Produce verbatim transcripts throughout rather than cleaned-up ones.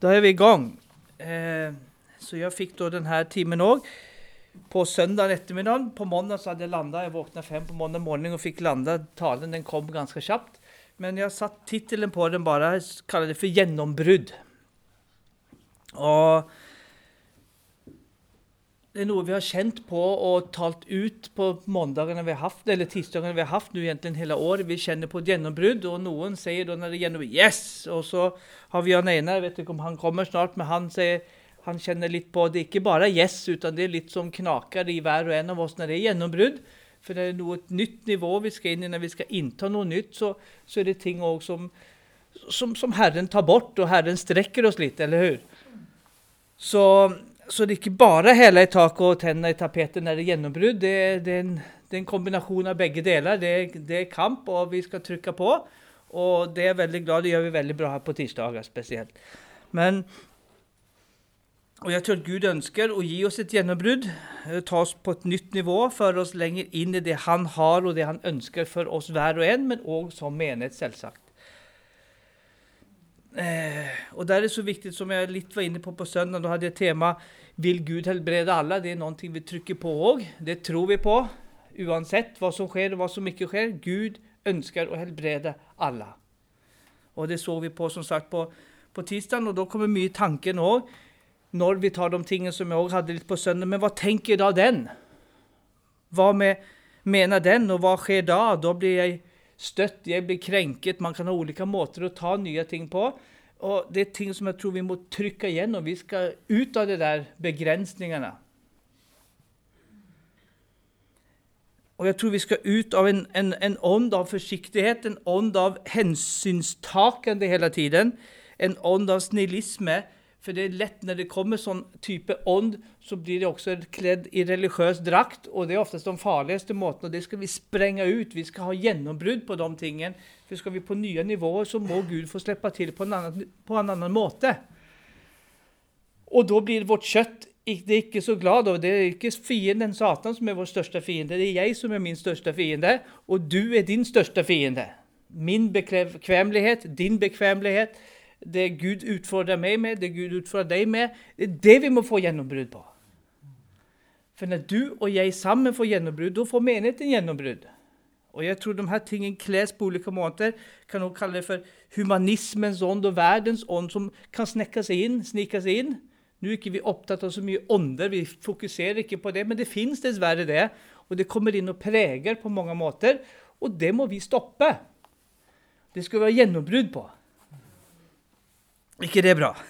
Då är vi igång. Eh, så jag fick då den här timmen också. På söndag eftermiddag, på måndag så hade jag landat. Jag vaknade fem på måndag morgon och fick landa. Talen den kom ganska snabbt. Men jag satt titeln på den bara, kallade det för genombrud. Och det är något vi har känt på och talt ut på måndagarna vi har haft, eller tisdagarna vi har haft nu egentligen hela året. Vi känner på ett genombrud och någon säger då när det är genombrud, yes! Och så har vi Jan Einar, jag vet inte om han kommer snart, men han säger, han känner lite på, det är inte bara yes, utan det är lite som knakar i var och en av oss när det är genombrud. För det är något nytt nivå vi ska in i, när vi ska inta något nytt, så, så är det ting också som, som, som Herren tar bort och Herren sträcker oss lite, eller hur? Så... Så det är inte bara hela i tak och tända i tapeten när det är genombrud. Det är, det, är en, det är en kombination av bägge delar. Det är, det är kamp och vi ska trycka på. Och det är jag väldigt glad. Det gör vi väldigt bra här på tisdagar speciellt. Men, och jag tror att Gud önskar att ge oss ett genombrud. Ta oss på ett nytt nivå. För oss längre in i det han har och det han önskar för oss var och en. Men också som menighet selvsagt. Eh, och där är det så viktigt som jag lite var inne på på söndagen. Då hade jag tema, vill Gud helbreda alla? Det är någonting vi trycker på också. Det tror vi på. Oavsett vad som sker och vad som inte sker. Gud önskar att helbreda alla. Och det såg vi på som sagt på, på tisdagen. Och då kommer mycket tanken också. När vi tar de tingen som jag också hade lite på söndagen. Men vad tänker då den? Vad med, menar den och vad sker då? Då blir jag stött, jag blir kränket. Man kan ha olika måter att ta nya ting på. Och det är ting som jag tror vi måste trycka igen. Och vi ska ut av de där begränsningarna. Och jag tror vi ska ut av en, en, en ond av försiktighet. En ond av hänsynstakande hela tiden. En ond av snillisme. För det är lätt när det kommer sån typ av ond, så blir det också klädd i religiös drakt. Och det är oftast de farligaste måten. Och det ska vi spränga ut. Vi ska ha genombrud på de tingen. För ska vi på nya nivåer så må Gud få släppa till på en annan, på en annan måte. Och då blir vårt kött, det är inte så glad av. Det är inte fienden Satan som är vår största fiende. Det är jag som är min största fiende. Och du är din största fiende. Min bekvämlighet, din bekvämlighet. Det Gud utfordrar mig med, det Gud utfordrar dig med, det är det vi må få genombrud på. För när du och jag sammen får genombrud, då får menigheten genombrud. Och jag tror de här tingen kläs på olika måter, kan nog kalla det för humanismens ond och världens ond som kan snäcka sig in, snika sig in. Nu är inte vi upptatt av så mycket onder, vi fokuserar inte på det, men det finns dessvärre det. Och det kommer in och präger på många måter, och det må vi stoppa. Det ska vi ha genombrud på. Ikke det är bra.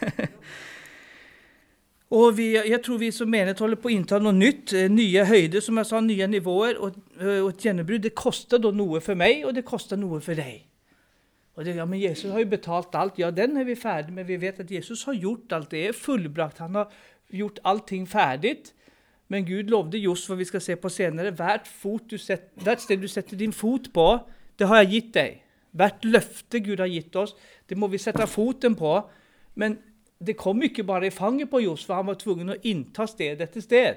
Och vi, jag tror vi som menighet håller på att inta något nytt. Nya höjder, som jag sa, nya nivåer. Och, och ett genombrud, det kostar då något för mig och det kostar något för dig. Och det, ja, men Jesus har ju betalt allt. Ja, den är vi färdig med. Vi vet att Jesus har gjort allt. Det är fullbrakt. Han har gjort allting färdigt. Men Gud lovade just vad vi ska se på senare. Värt, fot du sätt, värt sted du sätter din fot på, det har jag gitt dig. Värt löfte Gud har gitt oss, det må vi sätta foten på. Men det kom mycket bara i fanget på Josua, han var tvungen att inta sted efter sted.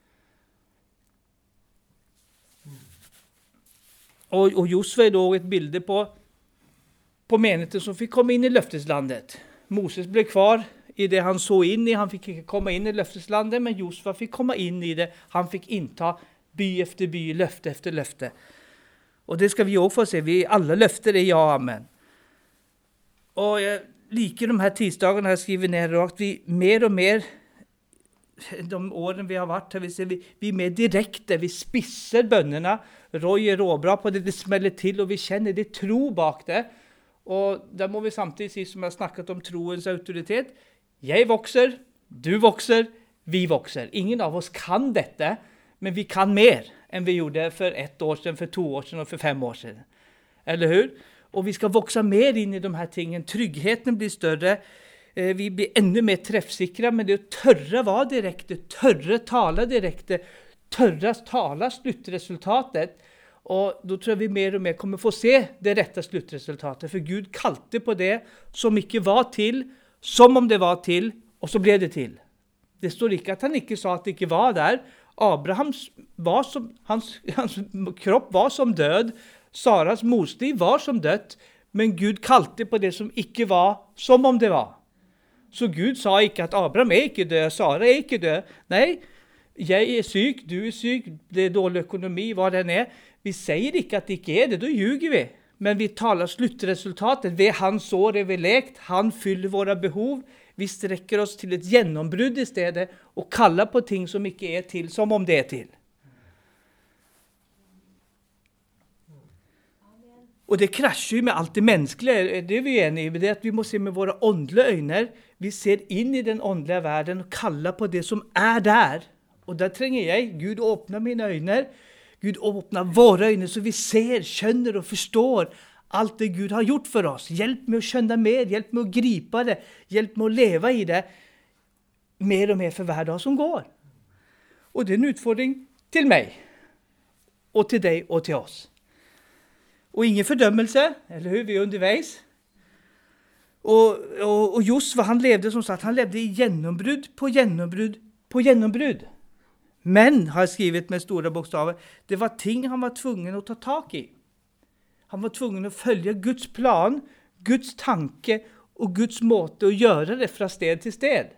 Och, och Josua är då ett bild på, på menigheten som fick komma in i löfteslandet. Moses blev kvar i det han såg in i, han fick inte komma in i löfteslandet, men Josua fick komma in i det, han fick inta by efter by, löfte efter löfte. Och det ska vi också få se. Vi alla löfter är ja, amen. Och jag liker de här tisdagarna jag skriver ner och att vi mer och mer de åren vi har varit här, vi ser vi, vi är mer direkta, vi spisser bönerna. Roy är råbra på det, det smäller till och vi känner det tro bak det. Och där må vi samtidigt se som jag snackat om troens auktoritet. Jag växer, du växer, vi växer. Ingen av oss kan detta, men vi kan mer än vi gjorde för ett år sedan, för två år sedan och för fem år sedan. Eller hur? Och vi ska växa mer in i de här tingen. Tryggheten blir större. Eh, vi blir ännu mer träffsäkra. Men det är törra vara direkt. Törra tala direkt. Törra tala slutresultatet. Och då tror jag vi mer och mer kommer få se det rätta slutresultatet. För Gud kallade på det som inte var till. Som om det var till. Och så blev det till. Det står inte att han inte sa att det inte var där. Abrahams var som, hans, hans kropp var som död. Saras morsliv var som dött. Men Gud kallade på det som icke var som om det var. Så Gud sa ikke at Abraham er ikke død, Sara er ikke død. Nei, jeg er syk, du er syk, det er dårlig økonomi, hva den er. Vi sier ikke at det ikke er det, da ljuger vi. Men vi taler sluttresultatet. Ved hans år er vi lekt, han fyller våre behov. Vi strekker oss til et gjennombrudd i stedet, og kaller på ting som ikke er til, som om det er til. Og det krasjer med alt det menneskelige, det er vi enige i. Det er at vi må se med våre åndelige øyne. Vi ser inn i den åndelige verden og kaller på det som er der. Og der trenger jeg, Gud åpner mine øyne. Gud åpner våre øyne så vi ser, skjønner og forstår alt det Gud har gjort for oss. Hjelp med å skjønne mer, hjelp med å gripe det, hjelp med å leve i det mer og mer for hver dag som går. Og det er en utfordring til meg, og til deg og til oss. Og ingen fordømmelse, eller hur, vi er underveis. Og, og, og Josva, han levde som sagt, han levde i gjennombrudd på gjennombrudd på gjennombrudd. Men, har jeg skrivet med store bokstaver, det var ting han var tvungen å ta tak i. Han var tvungen å følge Guds plan, Guds tanke og Guds måte å gjøre det fra sted til sted.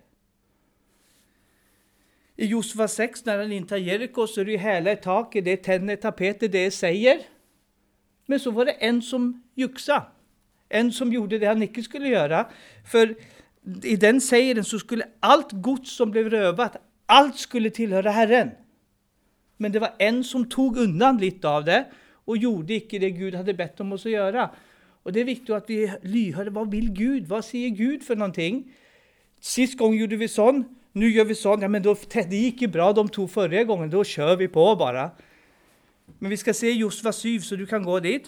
I Josva seks, når han inntar Jericho, så er det hele taket, det er tennene, tapetet, det er seier. Men så var det en som juksa. En som gjorde det han ikke skulle gjøre. For i den seieren så skulle alt gods som ble røvet, alt skulle tilhøre Herren. Men det var en som tog undan litt av det, og gjorde ikke det Gud hadde bedt om oss å gjøre. Og det er viktig at vi lyhører, hva vil Gud? Hva sier Gud for noen ting? Sist gang gjorde vi sånn, nå gjør vi sånn. Ja, men det gikk bra de to forrige gangen, da kjør vi på bare. Men vi skal se Josva syv, så du kan gå dit.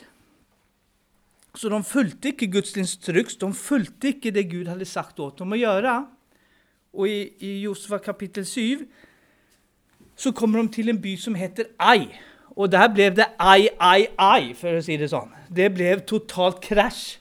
Så de fulgte ikke Guds instruks, de fulgte ikke det Gud hadde sagt åt dem å gjøre. Og i, i Josva kapittel syv, så kommer de til en by som heter Ai. Og der ble det ai, ai, ai, for å si det sånn. Det ble totalt krasj.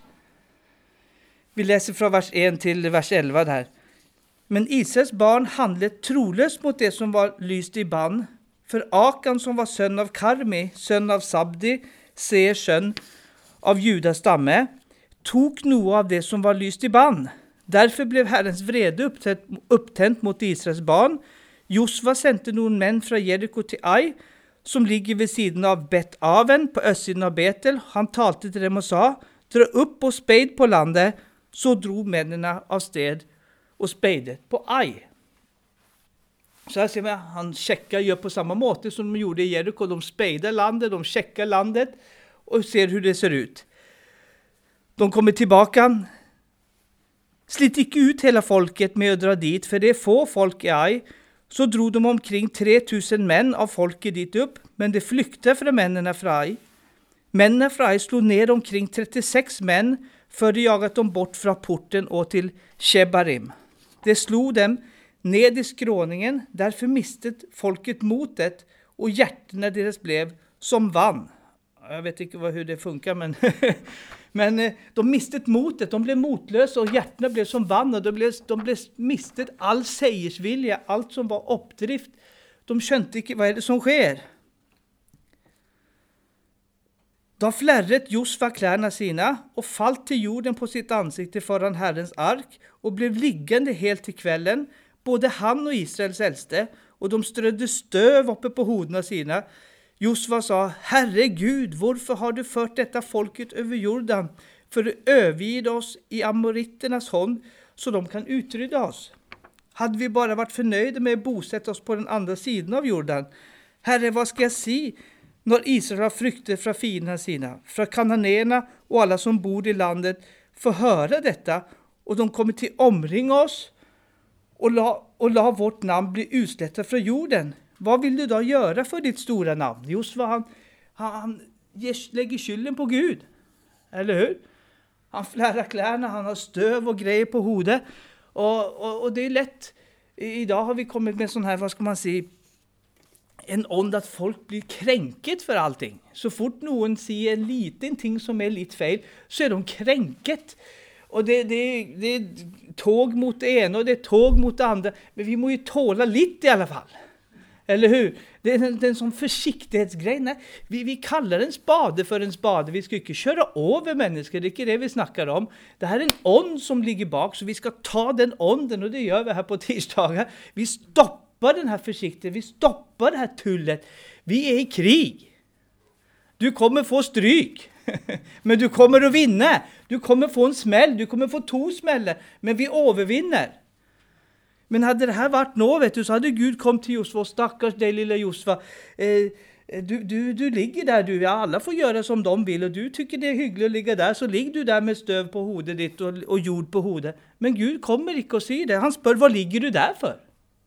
Vi leser fra vers en til vers elleve der. Men Israels barn handlet troløst mot det som var lyst i bann, for Akan, som var sønn av Karmi, sønn av Sabdi, Seers sønn av Judas stamme, tok noe av det som var lyst i bann. Derfor ble Herrens vrede opptent, opptent mot Israels barn. Josva sendte noen menn fra Jericho til Ai, som ligger ved siden av Bet-Aven på østsiden av Betel. Han talte til dem og sa, dra opp og speid på landet. Så dro mennene av sted og speidet på Ai. Så her ser vi, han sjekker, gjør på samme måte som de gjorde i Jericho. De speider landet, de sjekker landet og ser hur det ser ut. De kommer tilbake. Slitt ikke ut hele folket med å dra dit, for det er få folk i Ai. Så dro de omkring tre tusen menn av folket dit opp, men det flykte fra mennene fra Ai. Mennene fra Ai slo ned omkring trettiseks menn, før de jaget dem bort fra porten og til Shebarim. Det slo dem ned i skråningen, derfor mistet folket motet, og hjertene deres ble som vann. Jeg vet ikke hva, hur det funker, men, men de mistet motet, de ble motløse, og hjertene ble som vann, og de ble, de ble mistet all seiersvilje, alt som var oppdrift. De skjønte ikke hva er det som skjer. Da flerret Josva klærne sine, og falt til jorden på sitt ansikte foran Herrens ark, og ble liggende helt til kvelden, både han og Israels eldste, og de strødde støv oppe på hodene sine. Josva sa, Herre Gud, hvorfor har du ført dette folket over Jordan, for å overgi oss i amoritternes hånd, så de kan utrydde oss? Hadde vi bare vært fornøyde med å bosette oss på den andre siden av Jordan? Herre, hva skal jeg si, når Israel har fryktet fra fiendene sine, fra kananerna og alle som bor i landet, får høre dette, og de kommer til å omringe oss, og la, og la vårt navn bli utslettet fra jorden. Hva vil du da gjøre for ditt store navn? Josva, han, han, han legger skylden på Gud. Eller hur? Han flærer klærne, han har støv og greier på hodet. Og, og, og det er lett. I dag har vi kommet med sånn her, hva skal man si, en ånd at folk blir krenket for allting. Så fort noen sier en liten ting som er litt feil, så er de krenket. Og det, det, det er tog mot det ene, og det er tog mot det andre. Men vi må jo tåle litt i alle fall. Eller hur? Det är en, det är en sån försiktighetsgrej. Nej, vi, vi kallar en spade för en spade. Vi ska inte köra över människor. Det är inte det vi snackar om. Det här är en ånd som ligger bak. Så vi ska ta den ånden. Och det gör vi här på tisdagar. Vi stoppar den här försiktigheten. Vi stoppar det här tullet. Vi är i krig. Du kommer få stryk. Men du kommer att vinna. Du kommer få en smäll. Du kommer få två smäller. Men vi övervinner. Men hade det här varit något, vet du, så hade Gud kommit till Josva, stackars dig lilla Josva. Eh, du, du, du ligger där, du, ja, alla får göra som de vill och du tycker det är hyggligt att ligga där, så ligger du där med stöv på hodet ditt och, och jord på hodet. Men Gud kommer inte att se det. Han spör, vad ligger du där för?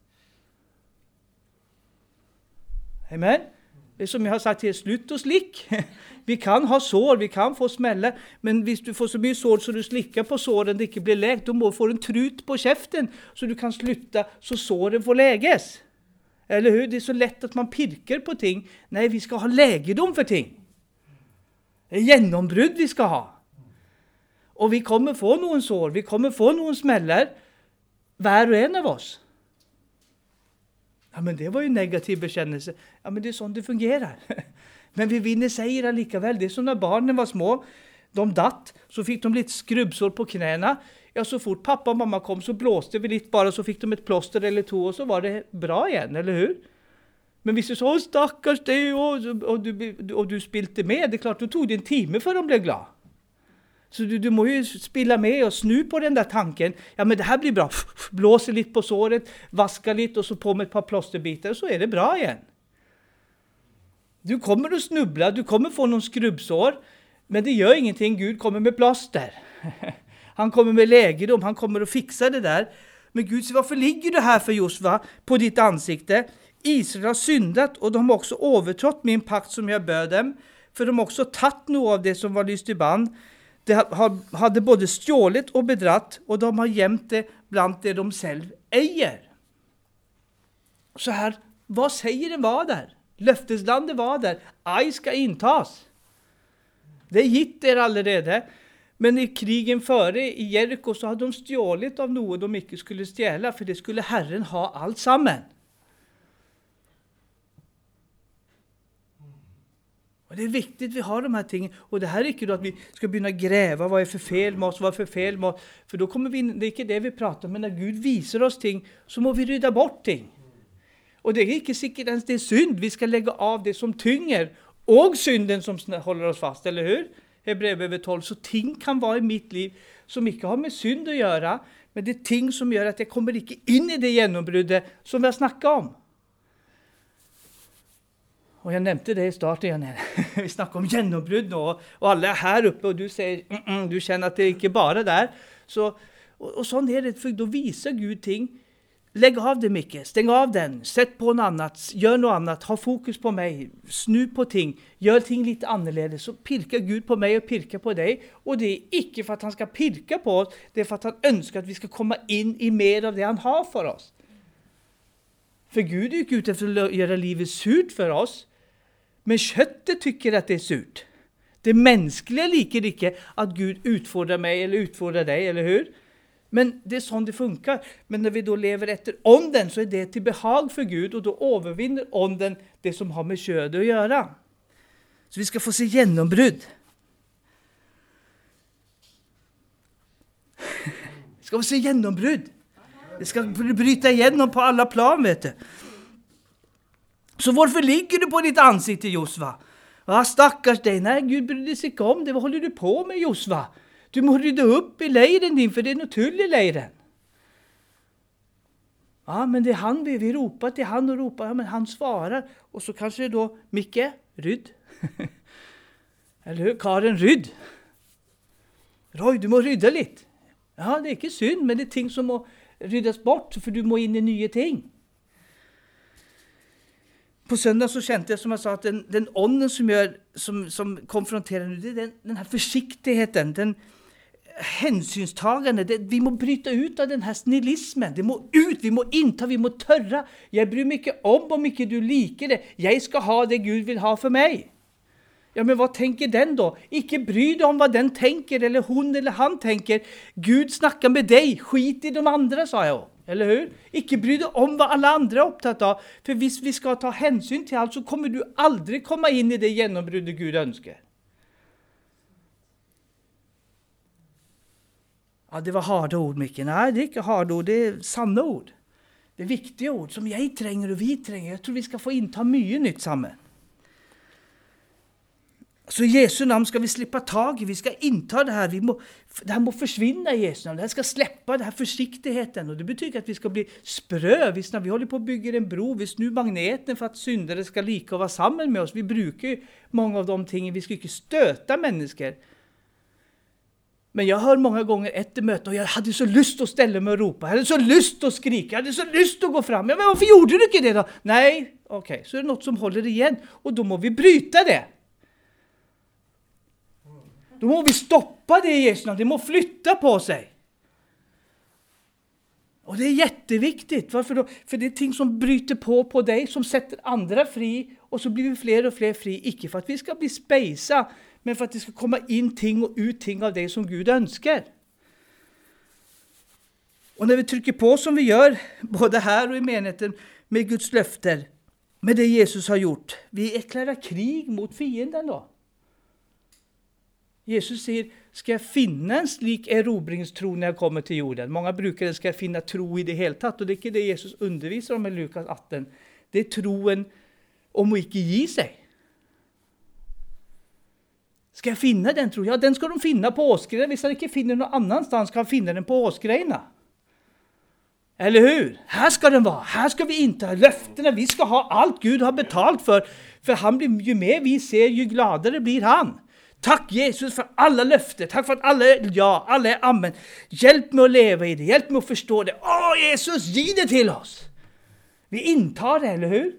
Amen. Det är som jag har sagt till, slut och slick. Vi kan ha sår, vi kan få smälla, men hvis du får så mycket sår så du slickar på såren det inte blir läkt, då må få en trut på käften så du kan sluta så såren får läges. Eller hur? Det är så lätt att man pirkar på ting. Nej, vi ska ha lägedom för ting. Det är genombrud vi ska ha. Och vi kommer få någon sår, vi kommer få någon smäller, var och en av oss. Ja, men det var ju en negativ bekännelse. Ja, men det är sånt det fungerar. Men vi vinner säger lika väl. Det är som när barnen var små. De datt, så fick de lite skrubbsår på knäna. Ja, så fort pappa och mamma kom så blåste vi lite bara, så fick de ett plåster eller två och så var det bra igen, eller hur? Men hvis du sa, stackars dig och, och, du, och du spilte med, det är klart, då tog det en timme för att de blev glad. Så du, du må ju spilla med och snu på den där tanken. Ja, men det här blir bra. Blåser lite på såret, vaska lite och så på med ett par plåsterbitar och så är det bra igen. Du kommer att snubbla, du kommer få någon skrubbsår, men det gör ingenting. Gud kommer med plåster. Han kommer med lägedom, han kommer att fixa det där. Men Gud säger, varför ligger du här för Josva på ditt ansikte? Israel har syndat och de har också övertrått min pakt som jag böd dem. För de har också tagit något av det som var lyst i band. De hade både stjålet och bedratt och de har gömt det bland det de själv äger. Så här, vad säger den var där? Löfteslandet var där. Aj ska intas. Det gitt er allerede. Men i krigen före i Jericho så hade de stjålet av något de inte skulle stjäla. För det skulle Herren ha allt samman. Och det är viktigt att vi har de här tingen. Och det här är inte då att vi ska börja gräva. Vad är för fel med oss? Vad är för fel med oss? För då kommer vi in, det är inte det vi pratar om. Men när Gud visar oss ting så må vi rydda bort ting. Och det är inte säkert ens det är synd. Vi ska lägga av det som tynger. Och synden som håller oss fast, eller hur? Hebreerbrevet tolv. Så ting kan vara i mitt liv som inte har med synd att göra. Men det är ting som gör att jag kommer inte in i det genombruddet som vi har snackat om. Och jag nämnde det i starten. Vi snackar om genombrud nu. Och alla är här uppe och du säger, mm, mm, du känner att det är inte bara där. Så, och, och sånt är det, för då visar Gud ting. Lägg av det mycket, stäng av den, sätt på något annat, gör något annat, ha fokus på mig, snu på ting, gör ting lite annorlunda, så pirkar Gud på mig och pirkar på dig. Och det är inte för att han ska pirka på oss, det är för att han önskar att vi ska komma in i mer av det han har för oss. För Gud är ju ute efter att göra livet surt för oss, men köttet tycker att det är surt. Det mänskliga liker inte att Gud utfordrar mig eller utfordrar dig, eller hur? Men det är sånt det funkar. Men när vi då lever efter ånden så är det till behag för Gud. Och då övervinner ånden det som har med ködet att göra. Så vi ska få se genombrud. Vi ska få se genombrud. Det ska bryta igenom på alla plan, vet du. Så varför ligger du på ditt ansikte, Josva? Ja, stackars dig. Nej, Gud brydde sig inte om det. Vad håller du på med, Josva? Du må rydda upp i lejren din, för det är något tull i lejren. Ja, men det är han vi, vi ropar till han och ropar. Ja, men han svarar. Och så kanske det då, Micke, rydd. Eller hur? Karen, rydd. Roy, du må rydda lite. Ja, det är inte synd, men det är ting som må ryddas bort, för du må in i nya ting. På söndag så kände jag, som jag sa, att den, den ånden som, gör, som, som konfronterar nu, det är den, den här försiktigheten, den hänsynstagande. Det, vi må bryta ut av den här snillismen. Det må ut, vi må inta, vi må törra. Jag bryr mig mycket om om mycket du liker det. Jag ska ha det Gud vill ha för mig. Ja, men vad tänker den då? Icke bry dig om vad den tänker, eller hon eller han tänker. Gud snackar med dig, skit i de andra, sa jag. Eller hur? Ikke bry deg om hva alle andre er opptatt av. For hvis vi skal ta hensyn til alt, så kommer du aldri komme inn i det gjennombruddet Gud ønsker. Ja, det var harde ord, Mikke. Nei, det er ikke harde ord, det er sanne ord. Det er viktige ord som jeg trenger og vi trenger. Jeg tror vi skal få innta mye nytt sammen. Så i Jesu navn skal vi slippe tag i, vi skal innta det her, vi må, det her må forsvinne i Jesu navn, det her skal slippe det her forsiktigheten, og det betyr ikke at vi skal bli sprø, hvis vi holder på å bygge en bro, vi snur magneten for at syndere skal like å være sammen med oss, vi bruker mange av de tingene, vi skal ikke støte mennesker. Men jeg har mange ganger etter møtet, og jeg hadde så lyst til å stelle meg og rope, jeg hadde så lyst til å skrike, jeg hadde så lyst til å gå frem, ja, men hvorfor gjorde du ikke det da? Nei, ok, så er det noe som holder igjen, og da må vi bryte det. Då må vi stoppa det i Jesu namn. Det må flytta på sig. Och det är jätteviktigt. Varför då? För det är ting som bryter på på dig, som sätter andra fri. Och så blir vi fler och fler fri. Ikke för att vi ska bli spejsa, men för att det ska komma in ting och ut ting av det som Gud önskar. Och när vi trycker på som vi gör, både här och i menigheten, med Guds löfter, med det Jesus har gjort, vi erklärar krig mot fienden då. Jesus säger, ska jag finna en slik erobringstro när jag kommer till jorden? Många brukar ska jag finna tro i det helt tatt, och det är inte det Jesus undervisar om i Lukas atten. Det är troen om att inte ge sig. Ska jag finna den tro? Ja, den ska de finna på åskreina. Hvis han inte finner någon annanstans, ska han finna den på åskreina. Eller hur? Här ska den vara. Här ska vi inte ha löftena. Vi ska ha allt Gud har betalt för. För han blir, ju mer vi ser, ju gladare blir han. Tack Jesus för alla löfter. Tack för att alla är ja, alla är amen. Hjälp mig att leva i det. Hjälp mig att förstå det. Åh Jesus, ge det till oss. Vi intar det, eller hur?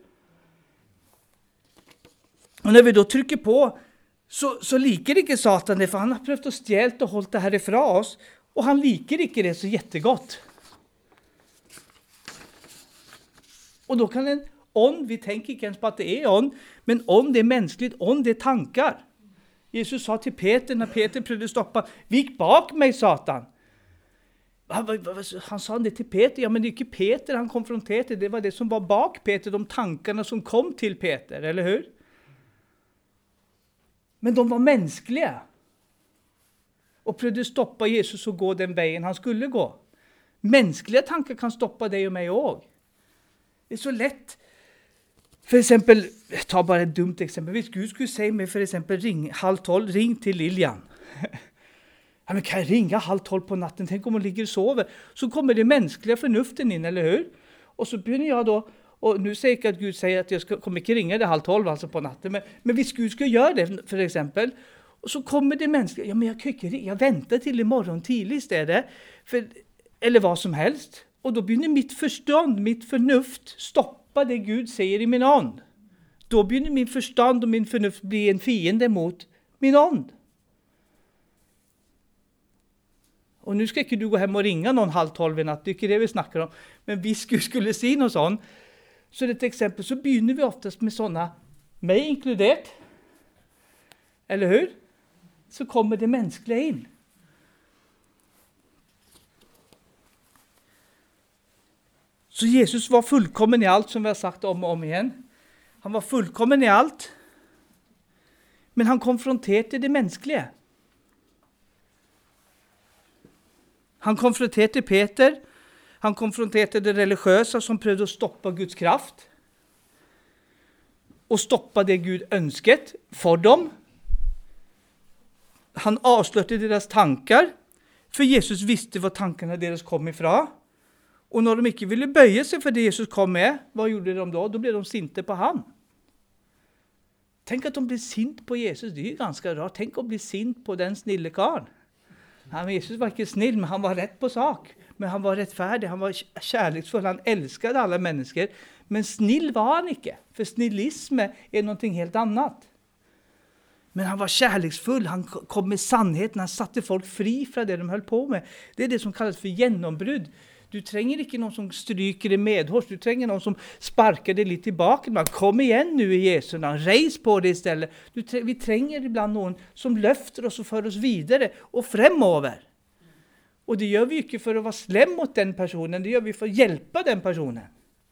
Och när vi då trycker på, så, så liker inte Satan det. För han har prövat att stjält och hållit det här ifrån oss. Och han liker inte det så jättegott. Och då kan en ånd, vi tänker inte ens på att det är ånd. Men ånd är mänskligt, ånd är tankar. Jesus sa till Peter, när Peter prövade stoppa, vik bak mig Satan. Han sa det till Peter, ja men det är inte Peter han konfronterade, det var det som var bak Peter, de tankarna som kom till Peter, eller hur? Men de var mänskliga. Och prövade stoppa Jesus och gå den vägen han skulle gå. Mänskliga tankar kan stoppa dig och mig också. Det är så lätt. För exempel, ta bara ett dumt exempel. Hvis Gud skulle säga mig för exempel ring halv tolv, ring till Lilian. Ja, men kan jag ringa halv tolv på natten? Tänk om hon ligger och sover. Så kommer det mänskliga förnuften in, eller hur? Och så börjar jag då, och nu säger jag att Gud säger att jag ska, kommer inte ringa det halv tolv alltså på natten. Men, men hvis Gud skulle göra det för exempel, och så kommer det mänskliga, ja men jag kan inte ringa, jag väntar till imorgon tidigt istället. För, eller vad som helst. Och då börjar mitt förstånd, mitt förnuft stoppa det Gud säger i min ånd. Då börjar min förstånd och min förnuft bli en fiende mot min ånd. Och nu ska inte du gå hem och ringa någon halv tolv i natt, det är inte det vi snackar om. Men vi skulle, skulle se något sånt. Så det är ett exempel, så börjar vi oftast med sådana, mig inkluderat. Eller hur? Så kommer det mänskliga in. Så Jesus var fullkommen i allt, som vi har sagt om och om igen. Han var fullkommen i allt. Men han konfronterade det mänskliga. Han konfronterade Peter. Han konfronterade det religiösa som prövade att stoppa Guds kraft. Och stoppa det Gud önskat för dem. Han avslöjade deras tankar. För Jesus visste var tankarna deras kom ifrån. Och när de inte ville böja sig för det Jesus kom med, vad gjorde de då? Då blev de sinte på han. Tänk att de blev sint på Jesus, det är ju ganska rart. Tänk att bli sint på den snille karl. Han, Jesus var inte snill, men han var rätt på sak. Men han var rättfärdig, han var kärleksfull, han älskade alla människor. Men snill var han inte, för snillism är någonting helt annat. Men han var kärleksfull, han kom med sannheten, han satte folk fri från det de höll på med. Det är det som kallas för genombrud. Du tränger inte någon som stryker det medhårs. Du tränger någon som sparkar det lite tillbaka. Man kom igen nu i Jesu namn. Rejs på det istället. Du tränger, vi tränger ibland någon som löfter oss och för oss vidare och framåver. Og det gjør vi ikke for å være slem mot den personen, det gjør vi for å hjelpe den personen.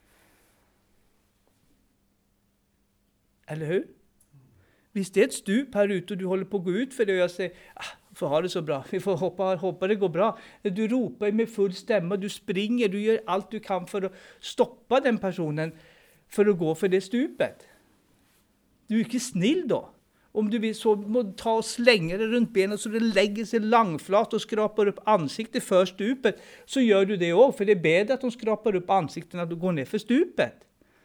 Eller hur? Hvis det er et stup her ute, og du holder på å gå ut for det, og jeg sier, ah, vi får ha det så bra, vi får håpe, håpe det går bra. Du roper med full stemme, du springer, du gjør alt du kan for å stoppe den personen, for å gå for det stupet. Du er ikke snill da. Om du vil så må du ta og slenge det rundt benet, så det legger seg langflat og skraper opp ansiktet før stupet, så gjør du det også, for det er bedre at de skraper opp ansiktet når du går ned for stupet.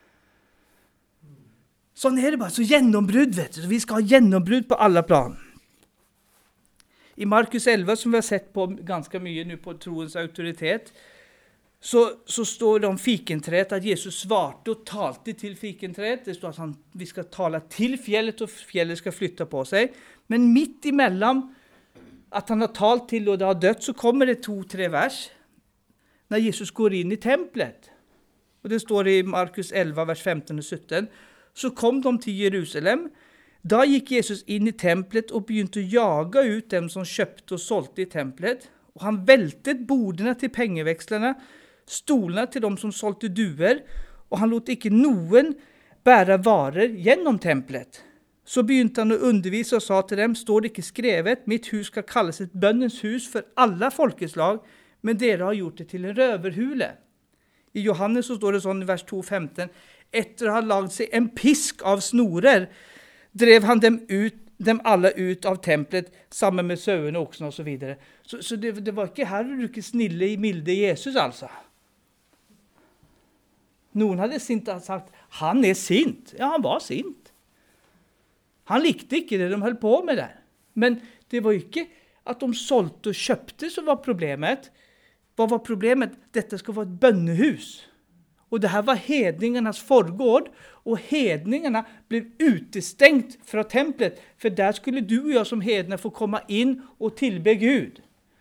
Sånn er det bare, så gjennombrudd, vet du. Vi skal ha gjennombrudd på alle plan. I Markus elleve, som vi har sett på ganske mye nå på troens autoritet, så, så står det om fikentræet at Jesus svarte og talte til fikentræet. Det står at han, vi skal tale til fjellet, og fjellet skal flytte på seg. Men midt imellom at han har talt til og det har dødt, så kommer det to-tre vers når Jesus går inn i templet. Og det står i Markus elleve, vers femten og sytten. Så kom de til Jerusalem. Da gikk Jesus inn i templet og begynte å jage ut dem som kjøpte og solgte i templet. Og han veltet bordene til pengevekslerne, stolene til dem som solgte duer, og han lot ikke noen bære varer gjennom templet. Så begynte han å undervise og sa til dem, står det ikke skrevet, mitt hus skal kalles et bønnens hus for alle folkeslag, men dere har gjort det til en røverhule. I Johannes så står det sånn i vers to femten, etter å ha lagd seg en pisk av snorer, drev han dem, ut, dem alle ut av templet, sammen med sauene, oksen og så videre. Så, så det, det var ikke her du ikke snille, milde Jesus, altså. Noen hadde sint og sagt, han er sint. Ja, han var sint. Han likte ikke det de holdt på med der. Men det var ikke at de solgte og kjøpte som var problemet. Hva var problemet? Dette skal være et bønnehus. Og det her var hedningernas forgård, og hedningarna blev utestengt fra templet, for der skulle du og jeg som hedner få komme inn og tilbe Gud.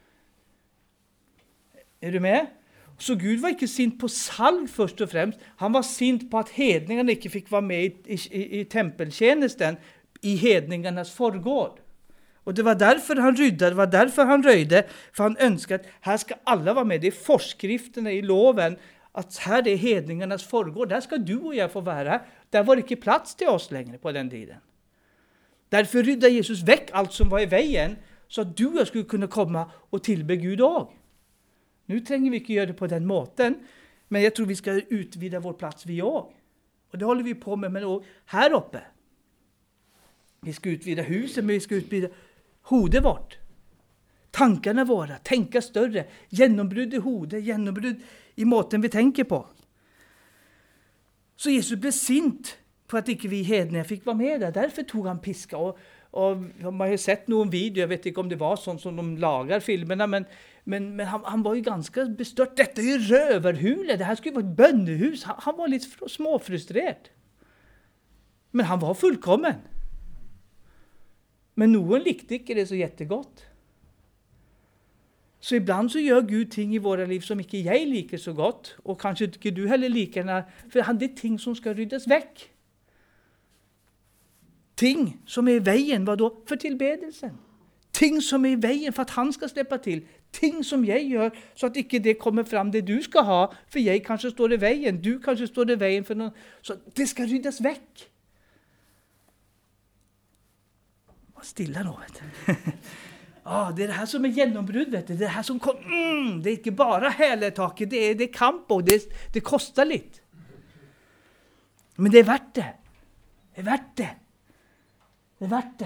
Er du med? Så Gud var ikke sint på salg først og fremst, han var sint på at hedningarna ikke fikk være med i, i, i tempeltjenesten, i hedningarnas forgård. Og det var derfor han rydde, det var derfor han røyde, for han ønsket at her skal alle være med, det er forskriftene i loven, at her er hedningarnas forgård, der skal du og jeg få være. Der var det ikke plats til oss lenger på den tiden. Derfor rydde Jesus vekk alt som var i veien, så at du og jeg skulle kunne komme og tilbe Gud også. Nå trenger vi ikke gjøre det på den måten, men jeg tror vi skal utvide vår plats vi også. Og det holder vi på med, men også her oppe. Vi skal utvide huset, men vi skal utvide hodet vårt. Tankene våre, tenke større, gjennombrudd i hodet, gjennombrudd i måten vi tenker på. Så Jesus ble sint på at ikke vi hedninger fikk være med der. Derfor tog han piska. Og, og man har sett noen videoer, jeg vet ikke om det var sånn som de lager filmene, men, men, men han, han var jo ganske bestørt. Dette er jo røverhule, det her skulle være et bønnehus. Han, han var litt småfrustrert. Men han var fullkommen. Men noen likte ikke det så jättegodt. Så ibland så gjør Gud ting i våre liv som ikke jeg liker så godt, og kanskje ikke du heller liker, for han det er ting som skal ryddes vekk. Ting som er i veien, hva da? For tilbedelsen. Ting som er i veien for at han skal slippe til. Ting som jeg gjør, så at ikke det kommer fram det du skal ha, for jeg kanskje står i veien, du kanskje står i veien for noe. Så det skal ryddes vekk. Var stille nå, vet du. Ah, det er det her som er gjennombrudd, vet du. Det er det her som kom, mm, det er ikke bare heletaket, det er, det er kamp, og det, det koster litt. Men det er verdt det. Det er verdt det. Det er verdt det.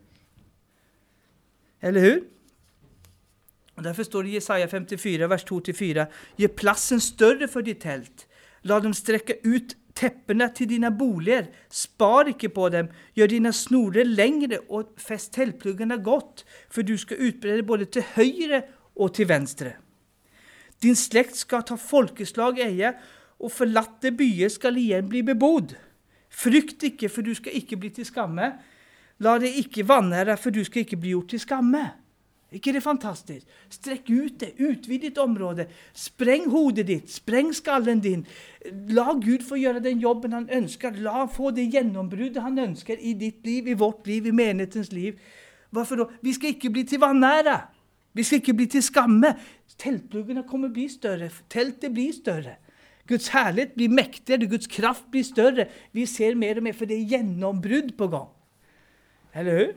Eller hur? Og derfor står det i Jesaja femtiofyra, vers to til fire. Gjør plassen større for ditt telt. La dem strekke ut teppene til dine boliger. Spar ikke på dem. Gjør dine snorer lengre og fest teltpluggene godt, for du skal utbrede både til høyre og til venstre. Din slekt skal ta folkeslag eie, og forlatte byer skal igjen bli bebodd. Frykt ikke, for du skal ikke bli til skamme. La det ikke vanære, for du skal ikke bli gjort til skamme. Ikke det fantastisk? Strekk ut det, utvid ditt område. Spreng hodet ditt, spreng skallen din. La Gud få gjøre den jobben han ønsker. La han få det gjennombruddet han ønsker i ditt liv, i vårt liv, i menighetens liv. Hvorfor da? Vi skal ikke bli til vanære. Vi skal ikke bli til skamme. Teltpluggene kommer bli større. Teltet blir større. Guds herlighet blir mektigere. Guds kraft blir større. Vi ser mer og mer, for det er gjennombrudd på gang. Eller hur?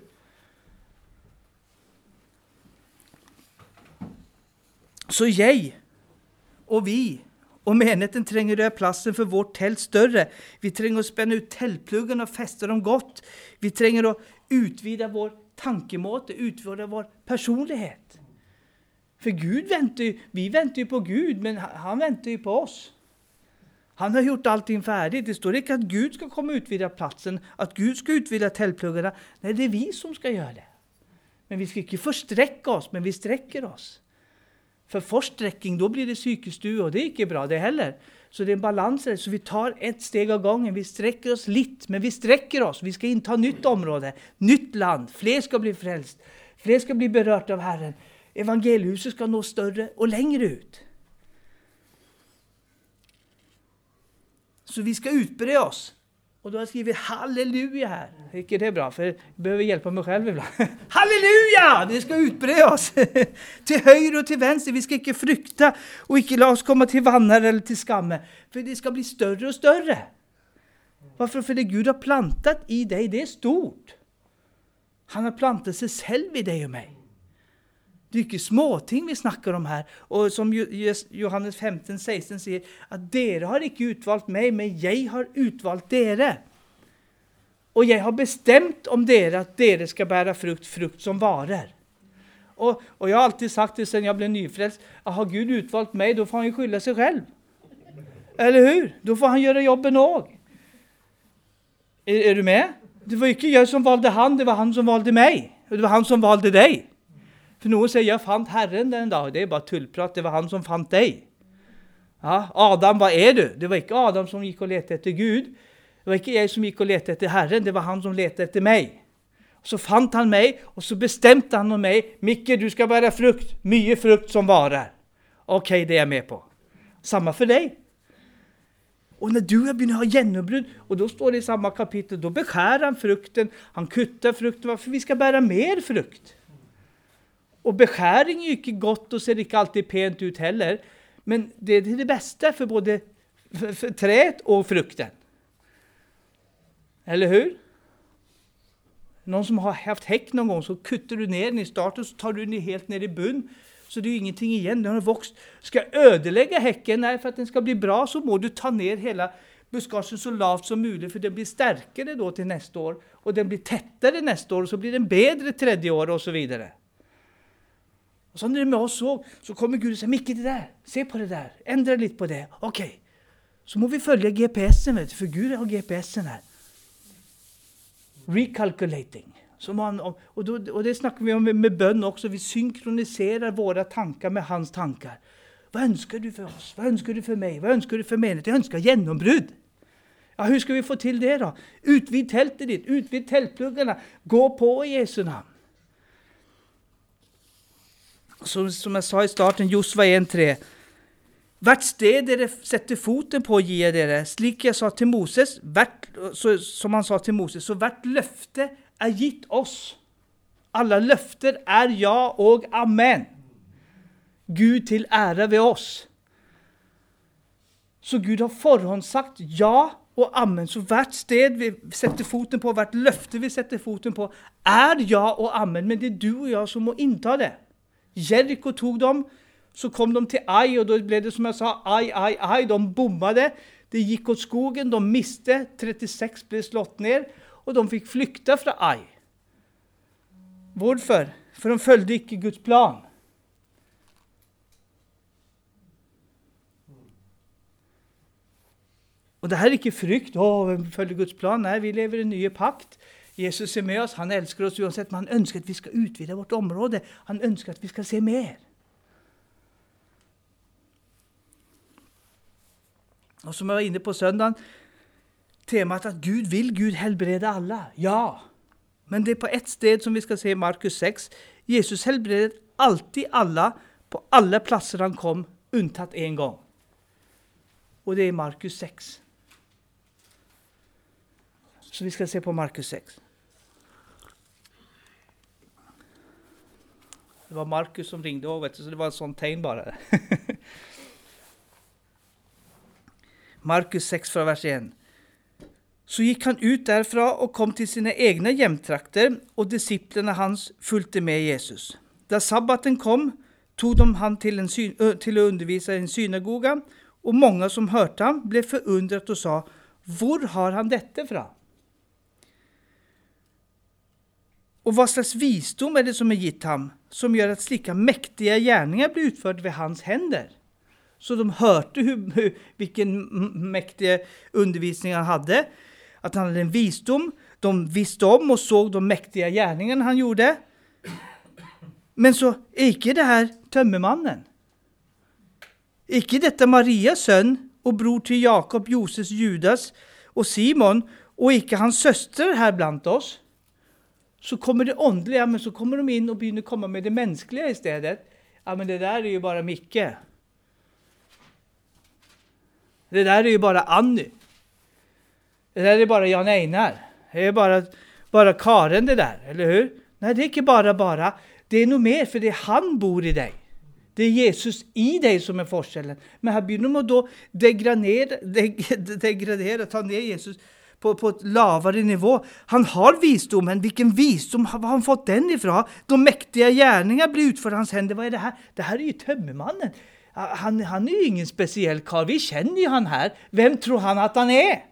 Så jeg og vi og menigheten trenger å gjøre plassen for vårt telt større. Vi trenger å spenne ut teltpluggene og feste dem godt. Vi trenger å utvide vår tankemåte, utvide vår personlighet. For Gud venter, vi venter jo på Gud, men han venter jo på oss. Han har gjort allting ferdig. Det står ikke at Gud skal komme og utvide plassen, at Gud skal utvide teltpluggene. Nei, det er vi som skal gjøre det. Men vi skal ikke forstrekke oss, men vi strekker oss. For forstrekking, da blir det sykestue, og det er ikke bra det heller. Så det er en balanse, så vi tar et steg av gangen. Vi strekker oss litt, men vi strekker oss. Vi skal innta nytt område, nytt land. Flere skal bli frelst. Flere skal bli berørt av Herren. Evangeliehuset skal nå større og lengre ut. Så vi skal utbre oss. Og da har jeg skrivet halleluja her. Ikke det bra, for jeg behøver hjelpe meg selv iblant. Halleluja! Det skal utbre oss. Til høyre og til venstre. Vi skal ikke frykte og ikke la oss komme til vanner eller til skamme. For det skal bli større og større. Hvorfor? For det Gud har plantet i deg, det er stort. Han har plantet seg selv i deg og meg. Det er ikke småting vi snakker om her. Og som Johannes femten seksten sier, at dere har ikke utvalgt meg, men jeg har utvalgt dere. Og jeg har bestemt om dere at dere skal bære frukt, frukt som varer. Og, og jeg har alltid sagt det siden jeg ble nyfrelst, at har Gud utvalgt meg, da får han jo skylde seg selv. Eller hur? Da får han gjøre jobben også. Er, er du med? Det var ikke jeg som valgte han, det var han som valgte meg. Og det var han som valgte deg. For noen sier, jeg fant Herren den dag. Det er bare tullprat, det var han som fant deg. Ja, Adam, hva er du? Det var ikke Adam som gikk og lette etter Gud. Det var ikke jeg som gikk og lette etter Herren, det var han som lette etter meg. Og så fant han meg, og så bestemte han om meg, Mikke, du skal bære frukt, mye frukt som varer. Ok, det er jeg med på. Samme for deg. Og når du begynner å ha gjennombrudd, og da står det i samme kapittel, da beskjærer han frukten, han kutter frukten, for vi skal bære mer frukt. Og beskjæring er ikke godt, og ser ikke alltid pent ut heller. Men det er det beste for både for træet og frukten. Eller hur? Noen som har haft hekk noen gang, så kutter du ned den i starten, så tar du den helt ned i bunn, så det er ingenting igjen. Den har vokst. Skal jeg ødelegge hekken? Nei, for at den skal bli bra, så må du ta ned hele buskasjen så lavt som mulig, for den blir sterkere da til neste år, og den blir tettere neste år, og så blir den bedre tredje år, og så videre. Og sånn er det med oss også. Så kommer Gud og sier, Mikke det der, se på det der, endre litt på det. Ok, så må vi følge G P S-en, vet du, for Gud har G P S-en her. Recalculating. Så man, og, og, og det snakker vi om med, med bønn også. Vi synkroniserer våre tanker med hans tanker. Hva ønsker du for oss? Hva ønsker du for meg? Hva ønsker du for menighet? Jeg ønsker gjennombrudd. Ja, hvordan skal vi få til det da? Utvid teltet ditt, utvid teltpluggene. Gå på i Jesu navn. Så, som jeg sa i starten, Josva en tre. Hvert sted dere setter foten på gir dere, slik jeg sa til Moses, hvert, så, som han sa til Moses, så hvert løfte er gitt oss. Alle løfter er ja og amen. Gud til ære ved oss. Så Gud har forhåndssagt ja og amen. Så hvert sted vi setter foten på, hvert løfte vi setter foten på, er ja og amen. Men det er du og jeg som må innta det. Jericho tog dem, så kom de til Ai, og da ble det som jeg sa, Ai, Ai, Ai, de bomma det. Det gikk åt skogen, de miste, trettiseks ble slått ned, og de fikk flykte fra Ai. Hvorfor? For de følgde ikke Guds plan. Og det her er ikke frykt, å, vi følger Guds plan. Nei, vi lever i en nye pakt. Jesus er med oss, han elsker oss uansett, men han ønsker at vi skal utvide vårt område. Han ønsker at vi skal se mer. Og som jeg var inne på søndagen, temaet at Gud vil Gud helbrede alle. Ja, men det er på ett sted som vi skal se i Markus seks. Jesus helbredet alltid alle på alle plasser han kom, unntatt en gang. Og det er Markus seks. Så vi skal se på Markus seks. Det var Markus som ringde over, så det var et sånt tegn bare. Markus seks fra vers en. Så gikk han ut derfra og kom til sine egne hjemtrakter, og disiplene hans fulgte med Jesus. Da sabbaten kom, tog de han til, en syn, til å undervise i en synagoga, og mange som hørte ham ble forundret og sa, hvor har han dette fra? Og hva slags visdom er det som er gitt ham, som gjør at slike mektige gjerninger blir utført ved hans hender? Så de hørte hvilken mektige undervisning han hadde, at han hadde en visdom, de visste om og så de mektige gjerningene han gjorde. Men så er ikke det her tømmermannen. Ikke dette Marias sønn og bror til Jakob, Joses, Judas og Simon, og ikke hans søster her blant oss. Så kommer det åndelige, men så kommer de inn og begynner å komme med det menneskelige i stedet. Ja, men det der er jo bare Mikke. Det der er jo bare Anny. Det der er bare Jan Einar. Det er bare, bare Karen det der, eller hur? Nei, det er ikke bare bare. Det er noe mer, for det er han bor i deg. Det er Jesus i deg som er forskjellen. Men her begynner man da degradere, degradere, ta ned Jesus på, på et lavere nivå. Han har visdommen. Hvilken visdom har han fått den ifra? De mektige gjerninger blir utført hans hender. Hva er det her? Det her er jo tømmermannen. Han, han er jo ingen spesiell kar. Vi kjenner jo han her. Hvem tror han at han er?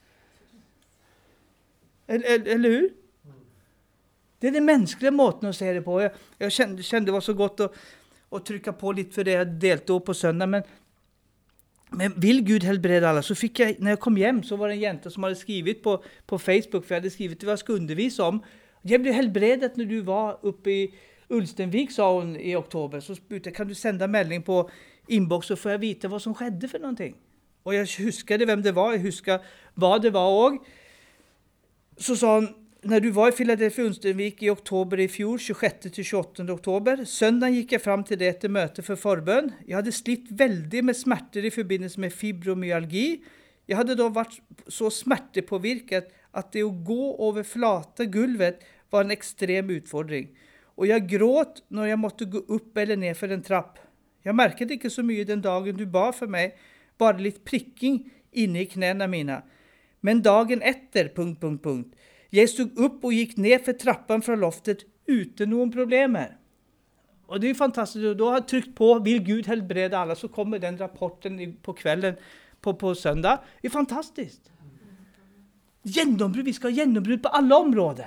Eller, eller hur? Det er den menneskelige måten å se det på. Jeg, jeg kjente, kjente det var så godt å, å trykke på litt for det jeg delte opp på søndag. Men, men vil Gud helbrede alle? Så fikk jeg, når jeg kom hjem, så var det en jente som hadde skrivet på, på Facebook, for jeg hadde skrivet hva jeg skulle undervise om. Jeg ble helbredet når du var oppe i Ulstenvik, sa hun i oktober. Så spurte jeg, kan du sende melding på inbox, så får jeg vite hva som skjedde for noen ting. Og jeg husker det hvem det var, jeg husker hva det var også. Så sa han, når du var i Philadelphia Ulstenvik i oktober i fjor, tjugosjette til tjugoåttonde oktober, søndagen gikk jeg fram til det etter møte for forbønn. Jeg hadde slitt veldig med smerter i forbindelse med fibromyalgi. Jeg hadde da vært så smertepåvirket at det å gå over flate gulvet var en ekstrem utfordring. Og jeg gråt når jeg måtte gå opp eller ned for en trapp. Jeg merket ikke så mye den dagen du ba for meg, bare litt prikking inne i knærne mine. Men dagen etter, punkt, punkt, punkt. Jeg stod opp og gikk ned for trappen fra loftet uten noen problemer. Og det er fantastisk. Da har jeg trykt på, vil Gud helbrede alle, så kommer den rapporten på kvelden på, på søndag. Det er fantastisk. Gjennombrudd, vi skal ha gjennombrudd på alle områder.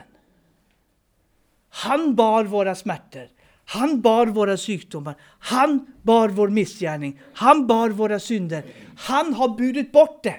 Han bar våre smerter. Han bar våre sykdommer. Han bar vår misgjerning. Han bar våre synder. Han har budet bort det.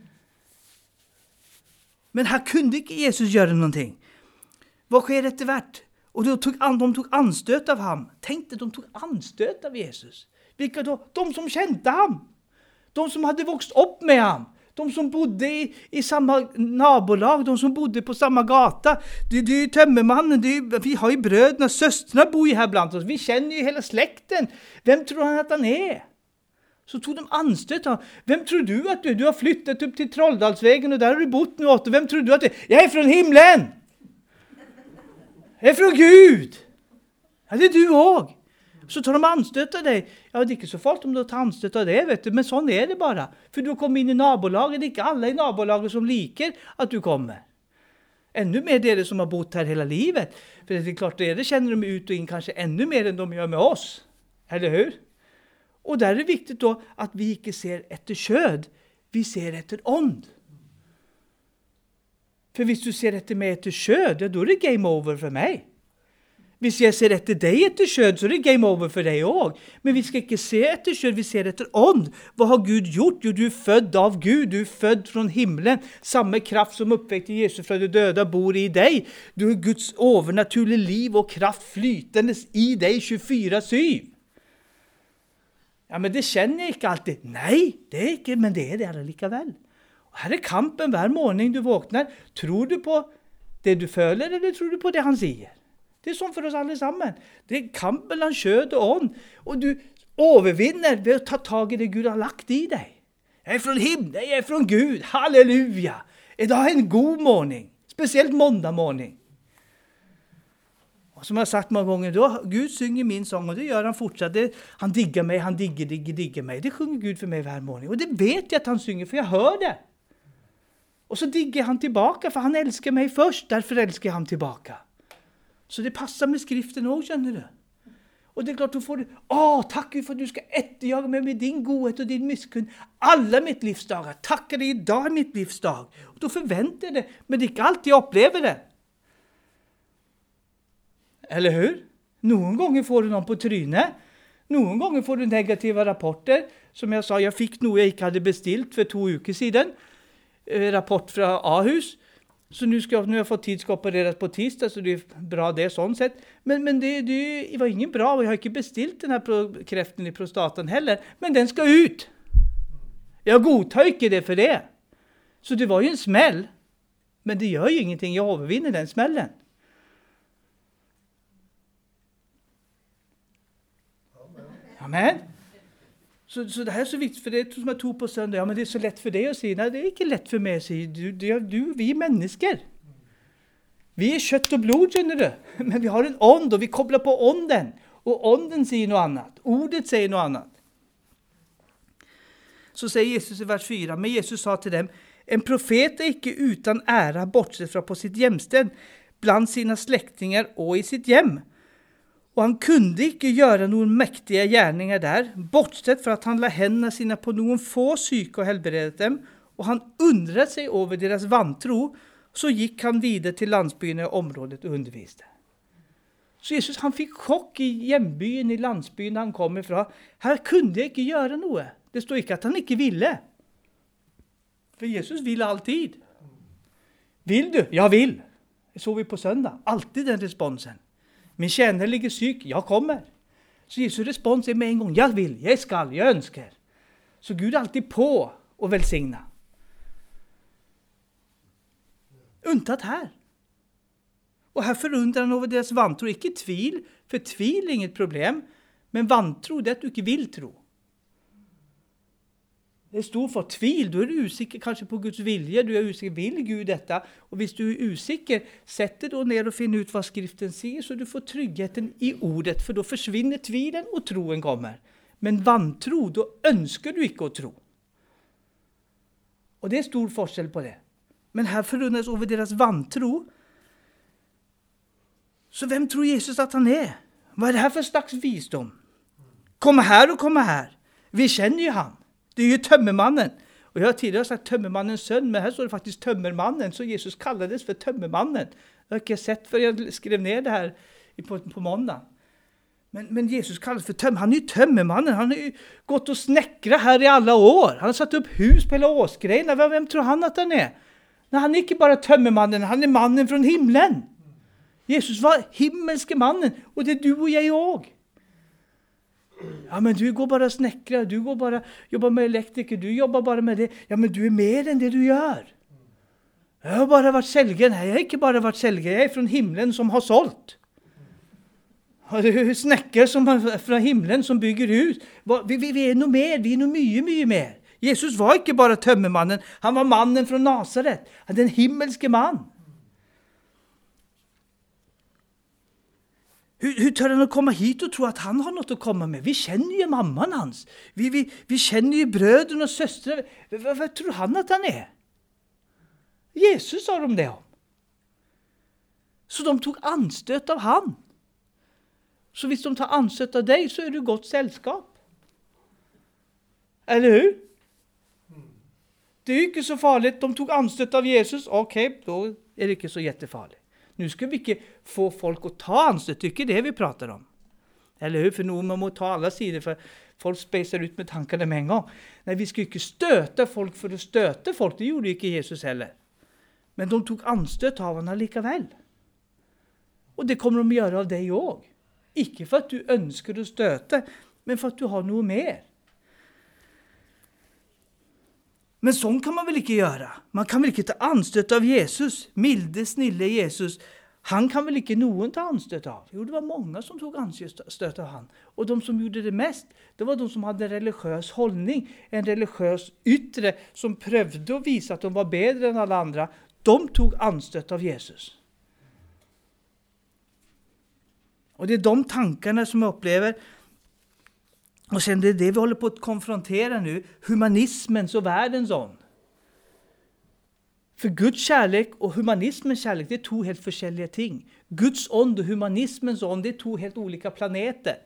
Men her kunne ikke Jesus gjøre noen ting. Hva skjer etter hvert? Og de tok, de tok anstøt av ham. Tenk deg, de tok anstøt av Jesus. Hvilke da? De som kjente ham. De som hadde vokst opp med ham. De som bodde i, i samme nabolag. De som bodde på samme gata. De, de tømmermannen, de, vi har jo brødene, søstrene bor jo her blant oss. Vi kjenner jo hele slekten. Hvem tror han at han er? Så tog de anstøt av. Hvem tror du at du? Du har flyttet opp til Trolldalsvegen, og der har du bodd nå åtte. Hvem tror du at du? Jeg er fra himmelen! Jeg er fra Gud! Ja, det er du også. Så tar de anstøt av deg. Ja, det er ikke så farlig om du tar anstøt av det, vet du. Men sånn er det bare. For du har kommet inn i nabolaget. Det er ikke alle i nabolaget som liker at du kommer. Ännu mer dere som har bott her hele livet. For det er klart, dere kjenner de ut og inn kanskje ännu mer enn de gjør med oss. Eller hur? Og der er det viktig da at vi ikke ser etter kjød, vi ser etter ånd. For hvis du ser etter meg etter kjød, da er det game over for meg. Hvis jeg ser etter deg etter kjød, så er det game over for deg også. Men vi skal ikke se etter kjød, vi ser etter ånd. Hva har Gud gjort? Jo, du er født av Gud, du er født fra himmelen. Samme kraft som oppvekte Jesus fra de døde bor i deg. Du er Guds overnaturlige liv og kraft flytende i deg tjugofyra syv. Ja, men det kjenner jeg ikke alltid. Nei, det er ikke, men det er det likevel. Og her er kampen hver morgen du våkner. Tror du på det du føler, eller tror du på det han sier? Det er sånn for oss alle sammen. Det er kampen mellom kjød og ånd. Og du overvinner ved å ta tag i det Gud har lagt i deg. Jeg er fra himmelen, jeg er fra Gud. Halleluja! I dag er en god morgen. Spesielt måndag morgen. Och som jag har sagt många gånger, då Gud synger min sång och det gör han fortsatt. Det, han diggar mig, han digger, digger, digger mig. Det sjunger Gud för mig varje morgon. Och det vet jag att han synger, för jag hör det. Och så digger han tillbaka, för han älskar mig först. Därför älskar han tillbaka. Så det passar med skriften också, känner du. Och det är klart, då får du, åh, tack Gud för att du ska efterjaga mig med din godhet och din misskund. Alla mitt livsdagar. Tackar dig idag mitt livsdag. Och då förväntar jag det, men det är inte alltid jag upplever det. Eller hur? Någon gånger får du någon på trynet. Någon gånger får du negativa rapporter. Som jag sa, jag fick nog jag inte hade bestilt för två veckor sedan. Eh, rapport från A-hus. Så nu, ska, nu har jag fått tid att opereras på tisdag, så det är bra det sånt sätt. Men, men det, det var ingen bra, och jag har inte bestilt den här pro- kräften i prostatan heller. Men den ska ut. Jag godtar inte det för det. Så det var ju en smäll. Men det gör ju ingenting, jag övervinner den smällen. Amen. Så, så det här är så viktigt, för det som jag tog på söndag. Ja, men det är så lätt för dig att säga. Nej, det är inte lätt för mig att säga. Du, du, du, vi är människor. Vi är kött och blod, känner du. Men vi har en ond och vi kopplar på onden. Och onden säger något annat. Ordet säger något annat. Så säger Jesus i vers fyra. Men Jesus sa till dem: en profet är icke utan ära bortsett från på sitt jämsted, bland sina släktingar och i sitt hem. Och han kunde icke göra några mäktiga gärningar där, bortsett från att han la händerna sina på någon få syke och helbredet dem. Och han undrade sig över deras vantro, så gick han vidare till landsbyn och området och undervisade. Så Jesus, han fick chock i hembyn, i landsbyn han kom ifrån. Här kunde jag inte göra något. Det står inte att han inte ville. För Jesus vill alltid. Vill du? Jag vill. Det såg vi på söndag. Alltid den responsen. Min tjänare ligger syk, jag kommer. Så Jesu respons är med en gång: jag vill, jag skall, jag önskar. Så Gud är alltid på och välsigna. Untat här. Och här förundrar han över deras vantro. Icke tvil, för tvil är inget problem. Men vantro, det är att du inte vill tro. Det står för tvil, då är du usikker kanske på Guds vilja. Du är usikker, vill Gud detta? Och hvis du är usikker, sätt dig då ner och finna ut vad skriften säger, så du får tryggheten i ordet. För då försvinner tvilen och troen kommer. Men vantro, då önskar du inte att tro. Och det är stor forskel på det. Men här förundras över deras vantro. Så vem tror Jesus att han är? Vad är det här för slags visdom? Komma här och komma här. Vi känner ju han. Det är ju tömmermannen. Och jag har tidigare sagt tömmermannens son, men här står det faktiskt tömmermannen. Så Jesus kallades för tömmermannen. Jag har inte sett, för jag skrev ner det här på, på måndag. Men, men Jesus kallades för tömmermannen. Han är ju tömmermannen. Han har ju gått och snäckrat här i alla år. Han har satt upp hus på hela årsgrejerna. Vem tror han att han är? Nej, han är inte bara tömmermannen. Han är mannen från himlen. Jesus var himmelske mannen. Och det är du och jag också. Ja, men du går bara snäckra, du går bara jobbar med elektriker, du jobbar bara med det. Ja, men du är mer än det du gör. Jag har bara varit säljaren här, jag har inte bara varit säljare, jag är från himlen som har sålt. Det är snäckare som har, från himlen som bygger hus. Vi, vi, vi är nog mer, vi är nog mycket, mycket mer. Jesus var inte bara tömmermannen, han var mannen från Nasaret. Han är en himmelske man. Hur, hur tar han att komma hit och tro att han har något att komma med? Vi känner ju mamman hans. Vi, vi, vi känner ju bröderna och systrar. Vad, vad tror han att han är? Jesus sa de det om. Så de tog anstöt av han. Så hvis de tar anstöt av dig, så är du gott sällskap. Eller hur? Det är ju inte så farligt. De tog anstöt av Jesus. Okej, okay, då är det inte så jättefarligt. Nu ska vi inte få folk att ta anstöt, tycker det vi pratar om. Eller hur? För nog man må ta alla sidor, för folk spejsar ut med tankarna med en gång. Nej, vi ska inte stöta folk för att stöta folk, det gjorde inte Jesus heller. Men de tog anstöt av honom lika väl. Och det kommer de att göra av dig också. Inte för att du önskar att stöta, men för att du har något mer. Men sånt kan man väl inte göra. Man kan väl inte ta anstöt av Jesus. Milde, snille Jesus. Han kan väl inte någon ta anstöt av. Jo, det var många som tog anstöt av han. Och de som gjorde det mest, det var de som hade en religiös hållning. En religiös yttre som prövde att visa att de var bättre än alla andra. De tog anstöt av Jesus. Och det är de tankarna som jag upplever. Och sen det är det vi håller på att konfrontera nu. Humanismens och världens ånd. För Guds kärlek och humanismens kärlek, det är två helt forskjellige ting. Guds ånd och humanismens ånd, det är två helt olika planeter.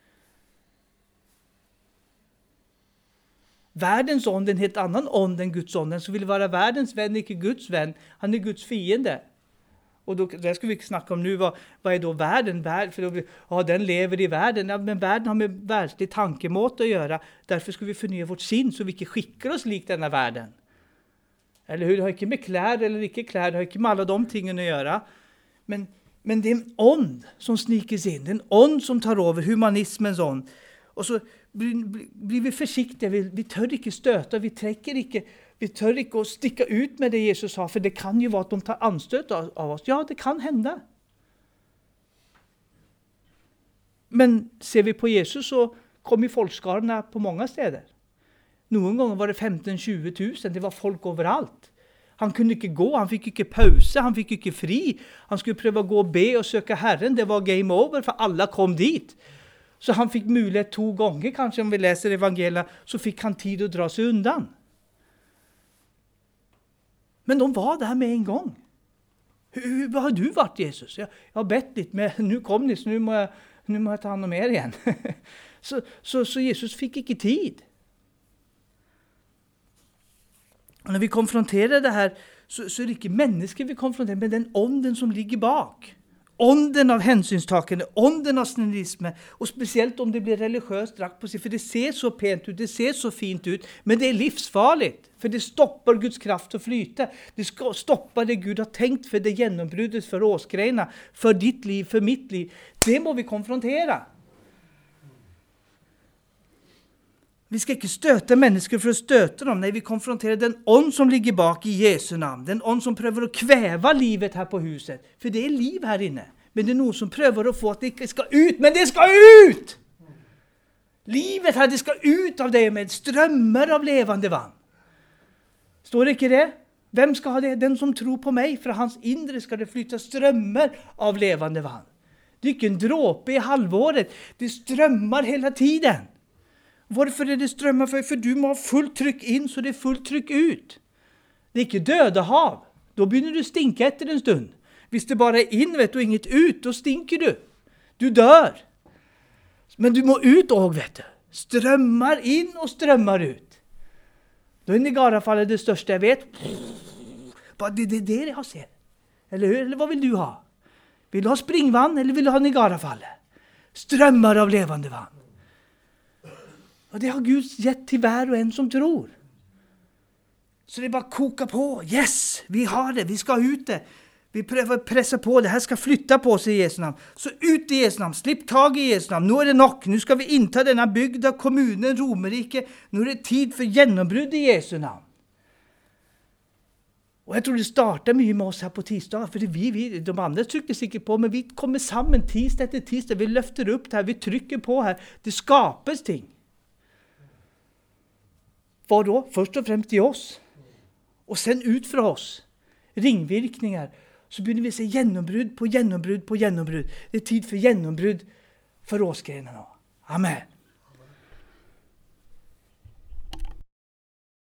Världens ånd är en helt annan ånd än Guds ånd. Den som vill vara världens vän är inte Guds vän. Han är Guds fiende. Och då, det ska vi snacka om nu. Vad, vad är då världen? Värld, för då, ja, den lever i världen. Ja, men världen har med världslig tankemått att göra. Därför ska vi förnya vårt sinn så vi inte skickar oss likt denna världen. Eller hur? Det har inte med kläder eller inte kläder. Det har inte med alla de tingen att göra. Men, men det är en ånd som sniker sig in. Det är en ånd som tar över, humanismens ånd. Och så blir, blir vi försiktiga. Vi, vi tör inte stöta. Vi träcker inte. Vi tör inte att sticka ut med det Jesus sa. För det kan ju vara att de tar anstöt av, av oss. Ja, det kan hända. Men ser vi på Jesus så kommer folkskarorna på många städer. Någon gång var det femton till tjugo tusen. Det var folk överallt. Han kunde inte gå. Han fick inte pausa. Han fick inte fri. Han skulle pröva gå och be och söka Herren. Det var game over för alla kom dit. Så han fick möjlighet två gånger kanske om vi läser evangelia. Så fick han tid att dra sig undan. Men de var där med en gång. Hur, hur har du varit Jesus? Jag, jag har bett lite men nu kom ni så nu må jag, nu må jag ta hand om er igen. så, så, så Jesus fick inte tid. Och när vi konfronterar det här så, så är det inte människor vi konfronterar men den ånden som ligger bak. Ånden av hänsynstakande, ånden av snillism. Och speciellt om det blir religiöst drakt på sig. För det ser så pent ut, det ser så fint ut. Men det är livsfarligt. För det stoppar Guds kraft att flyta. Det ska stoppa det Gud har tänkt för det genombruddet för åsgrejerna. För ditt liv, för mitt liv. Det må vi konfrontera. Vi ska inte stöta människor för att stöta dem. Nej, vi konfronterar den ånd som ligger bak i Jesu namn. Den ånd som prövar att kväva livet här på huset. För det är liv här inne. Men det är någon som prövar att få att det inte ska ut. Men det ska ut! Livet här, det ska ut av det med strömmar av levande vatten. Står det inte det? Vem ska ha det? Den som tror på mig. För hans inre ska det flyta strömmar av levande vatten. Det är inte en dråpe i halvåret. Det strömmar hela tiden. Varför är det strömmar? För, för du må ha fullt tryck in så det är fullt tryck ut. Det är inte döda hav. Då börjar du stinka efter en stund. Hvis det bara är in vet du, och inget ut, då stinker du. Du dör. Men du må ut och vet du. Strömmar in och strömmar ut. Då är Niagarafallet det största jag vet. Det är det, det jag ser. Eller hur? Eller vad vill du ha? Vill du ha springvann eller vill du ha Niagarafallet? Strömmar av levande vann. Och det har Gud gett till var och en som tror. Så det är bara att koka på. Yes, vi har det. Vi ska ha ut det. Vi prövar pressa på. Det här ska flytta på sig i Jesu namn. Så ut i Jesu namn. Slipp tag i Jesu namn. Nu är det nog. Nu ska vi inta denna bygda kommunen, Romerike. Nu är det tid för genombrud i Jesu namn. Och jag tror det startar mycket med oss här på tisdag. För det vi, vi, de andra trycker säkert på. Men vi kommer samman tisdag efter tisdag. Vi lyfter upp det här. Vi trycker på här. Det skapas ting. Vad då? Först och främst i oss. Och sen ut för oss. Ringvirkningar. Så börjar vi se genombrud på genombrud på genombrud. Det är tid för genombrud för åsgrenarna. Amen.